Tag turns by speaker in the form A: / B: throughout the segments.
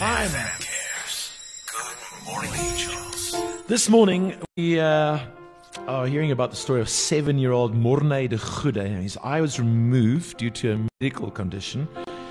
A: time.
B: Good morning, angels.
A: This morning, we are hearing about the story of 7-year-old Morne de Goede. His eye was removed due to a medical condition.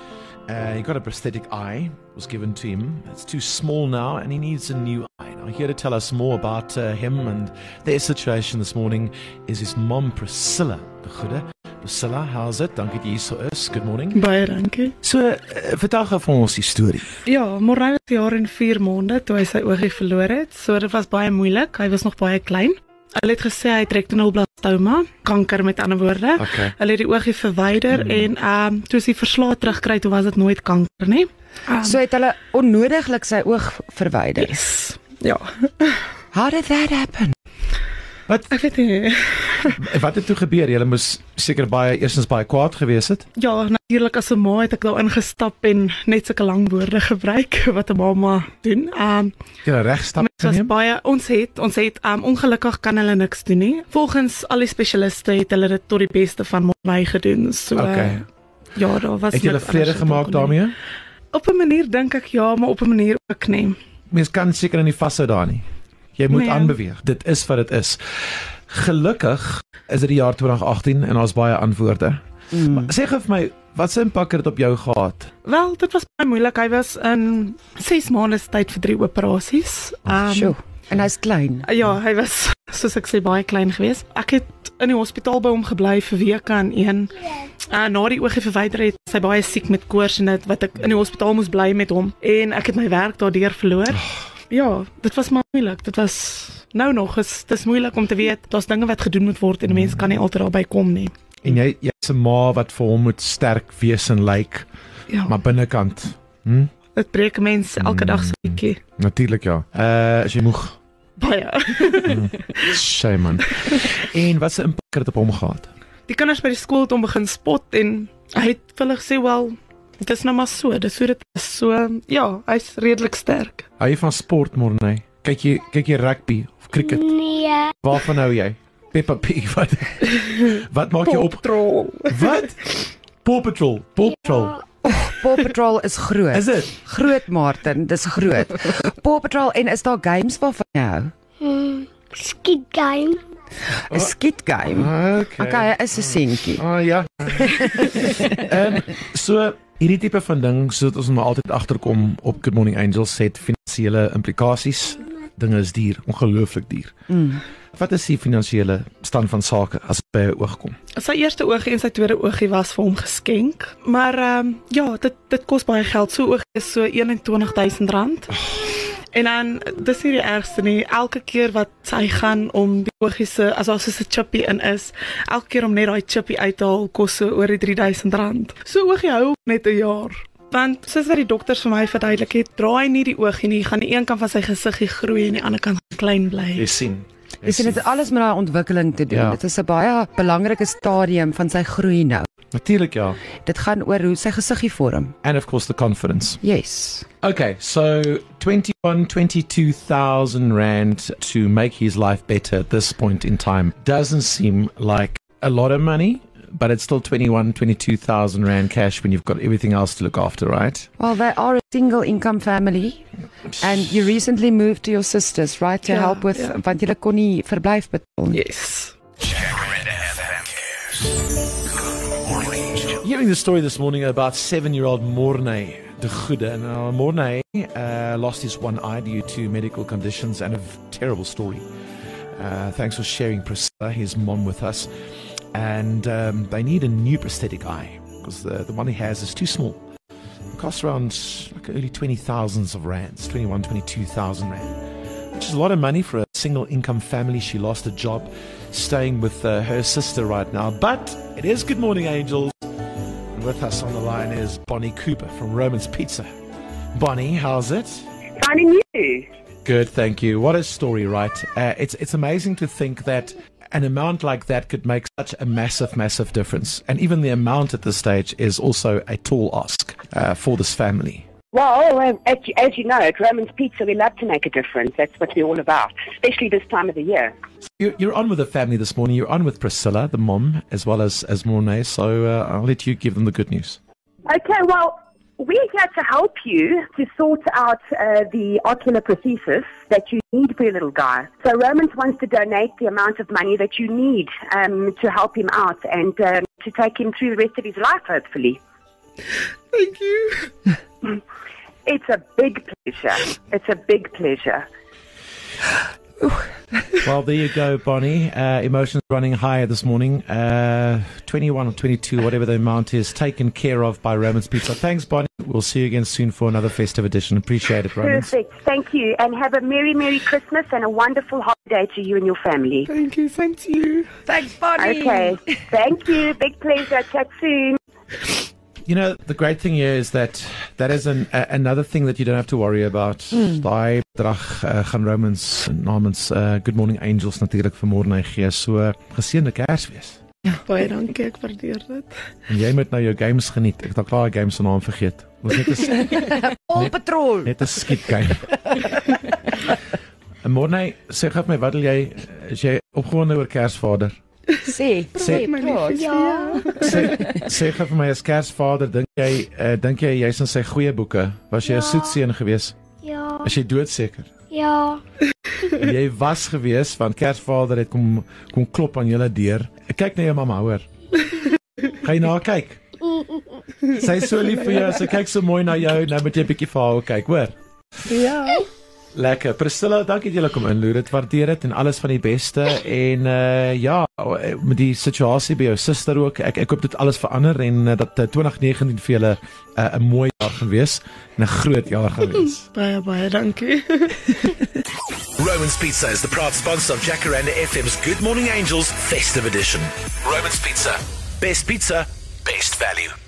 A: He got a prosthetic eye, was given to him. It's too small now, and he needs a new eye. Now, here to tell us more about him and their situation this morning is his mom, Priscilla de Goede. Priscilla, how's it? Dankie dat jy hier so is. Good morning.
C: Baie dankie.
A: So, vertel gou vir ons die storie.
C: Ja, Morne was 1 jaar en 4 maande toe hy sy oogie verloor het. So dit was baie moeilik. Hy was nog baie klein. Hulle het gesê hy het retinolblastoma, kanker met ander woorde.
A: Okay.
C: Hulle het die oogie verwyder en toe as die verslae terugkry, toe was dit nooit kanker nie.
D: So het hulle onnodiglik sy oog verwyder.
C: Yes. Ja.
D: How did that happen?
A: Wat
C: Ek weet nie.
A: het toe gebeur? Julle moes seker eerstens baie kwaad gewees het.
C: Ja, natuurlik as 'n ma het ek daar ingestap en net sulke lang woorde gebruik wat 'n mamma doen.
A: Julle regstap
C: Dit was
A: geneem?
C: baie, ons het ongelukkig kan hulle niks doen nie. Volgens al die spesialiste het hulle dit tot die beste van my gedoen. So
A: Okay.
C: ja, daar was
A: Het julle
C: niks
A: vrede
C: anders wat
A: gemaak
C: kon doen.
A: daarmee?
C: Op 'n manier dink ek ja, maar op 'n manier ook nie.
A: Mens kan seker nie vashou daar nie. Jy moet
C: Nee.
A: aanbeweeg. Dit is wat dit is. Gelukkig is dit die jaar 2018 en daar's baie antwoorde. Maar sê gou vir my, wat se impak het dit op jou gehad?
C: Wel, dit was baie moeilik. Hy was in 6 maande se tyd vir 3 operasies.
D: Sjoe. En hy's klein.
C: Ja, hy was, soos ek sê, baie klein geweest. Ek het in die hospitaal by hom gebly vir weke aan een. Na die oogie verwyder het sy baie siek met koors en dit wat ek in die hospitaal moes bly met hom en ek het my werk daardeur verloor. Ja, dit was maar moeilik. Dit was nou nog dis moeilik om te weet daar's dinge wat gedoen moet word en 'n mens kan nie altyd daarby kom nie.
A: En jy's 'n ma wat vir hom moet sterk wees en lyk,
C: Ja,
A: maar binnekant.
C: dit breek 'n mens elke dag so 'n bietjie.
A: Natuurlik ja. As jy moeg.
C: Baie.
A: Shame man. En wat se impak het dit op hom gehad?
C: Die kinders by die skool het hom begin spot en hy het vir hulle gesê, "Wel, dit is nou maar so, dis hoe dit is." So, ja, hy's redelik sterk.
A: Hou jy van sport, Morne? Kyk jy rugby of cricket?
E: Nee,
A: Waarvan hou jy? Peppa Pig, wat maak jy op?
C: Patrol.
A: Wat? Paw Patrol. Paw Patrol.
D: Paw Patrol is groot.
A: Is dit?
D: Groot, Martin, dis groot. Paw Patrol, en is daar games waarvan jy hou?
E: skiet game.
D: 'n Skiet game. Okay, is 'n seentjie.
A: Ja. So hierdie tipe van ding, sodat ons maar altyd agterkom op Good Morning Angels, het finansiële implikasies. Dinge is duur, ongelooflik duur. Wat is die finansiële stand van sake as dit by 'n oog kom?
C: Sy eerste oogie en sy tweede oogie was vir hom geskenk, maar ja, dit kos baie geld. So oogie is so R21,000. En dan, dis nie die ergste nie, elke keer wat sy gaan om die oogie se, as daar so 'n chippie in is, elke keer om net daai chippie uit te haal, kos so oor die R3,000. So oogie hou net 'n jaar. Want soos wat die dokters vir my verduidelik het, draai nie die oogie nie, gaan die een kant van sy gesiggie groei en die ander kant klein bly.
A: Jy sien.
D: Dis dit het alles met daai ontwikkeling te doen.
A: Ja.
D: Dit is 'n baie belangrike stadium van sy groei nou.
A: Natuurlik ja.
D: Dit gaan oor hoe sy gesiggie vorm.
A: And of course the confidence.
D: Yes.
A: Okay, so 22,000 rand to make his life better at this point in time doesn't seem like a lot of money, but it's still 22,000 rand cash when you've got everything else to look after, right?
D: Well, they are a single income family and you recently moved to your sisters, right, to
C: Ja,
D: help with,
C: ja.
D: want julle kon nie verblyf betaal nie.
C: Yes.
A: Hearing the story this morning about 7-year-old Morne de Goede. And Morne lost his one eye due to medical conditions and a terrible story. Thanks for sharing, Priscilla, his mom, with us. And they need a new prosthetic eye because the one he has is too small. It costs around like early 20,000s of rands, 22,000 rand, which is a lot of money for a single income family. She lost a job staying with her sister right now. But it is Good Morning Angels. And with us on the line is Bonnie Cooper from Roman's Pizza. Bonnie, how's it?
F: Finding you.
A: Good, thank you. What a story, right? It's amazing to think that an amount like that could make such a massive difference. And even the amount at this stage is also a tall ask for this family.
F: Well, as you know, at Roman's Pizza, we love to make a difference. That's what we're all about, especially this time of the year.
A: You're on with the family this morning. You're on with Priscilla, the mom, as well as Morne. So I'll let you give them the good news.
F: Okay, well, we're here to help you to sort out the ocular prosthesis that you need for your little guy. So Romans wants to donate the amount of money that you need to help him out and to take him through the rest of his life, hopefully.
C: Thank you.
F: It's a big pleasure. It's a big pleasure.
A: Well, there you go, Bonnie. Emotions running higher this morning. 21 or 22, whatever the amount is, taken care of by Roman's Pizza. Thanks, Bonnie. We'll see you again soon for another festive edition. Appreciate it, Romans.
F: Perfect. Thank you. And have a Merry, Merry Christmas and a wonderful holiday to you and your family.
C: Thank you. Same to you.
D: Thanks, Bonnie.
F: Okay. Thank you. Big pleasure. Chat soon.
A: You know, the great thing here is that is another thing that you don't have to worry about. Daai bedrag gaan Romans namens Good Morning Angels natuurlik vir Morne gee. So geseënde Kersfees.
C: Baie dankie, ek waardeer dit.
A: En jy moet nou jou games geniet. Ek het al klaar die games se naam vergeet. Ons net
D: Paw Patrol.
A: net 'n skiet game. En Morne, sê gou vir my, wat wil jy, is jy opgewonde oor Kersvader?
D: Sê, praat.
E: Ja.
A: Sê gou vir my, as Kersvader, dink jy jy's in sy goeie boeke? Was jy 'n soet seun gewees?
E: Ja.
A: Is jy doodseker?
E: Ja.
A: En jy was gewees, want Kersvader het kom klop aan julle deur. Ek kyk na jou mamma, hoor. Gaan jy na haar kyk? Sy is so lief vir jou, sy kyk so mooi na jou, nou moet jy 'n bietjie vir haar kyk, hoor?
C: Ja.
A: Lekker. Priscilla, dankie dat jy kom inloer. Dit waardeer dit en alles van die beste. En ja, met die situasie by jou suster ook. Ek hoop dit alles verander en dat 2019 vir julle 'n mooi jaar gaan wees en 'n groot jaar gaan wees.
C: Baie dankie.
B: Roman's Pizza is the proud sponsor of Jacaranda FM's Good Morning Angels Festive Edition. Roman's Pizza. Best pizza, best value.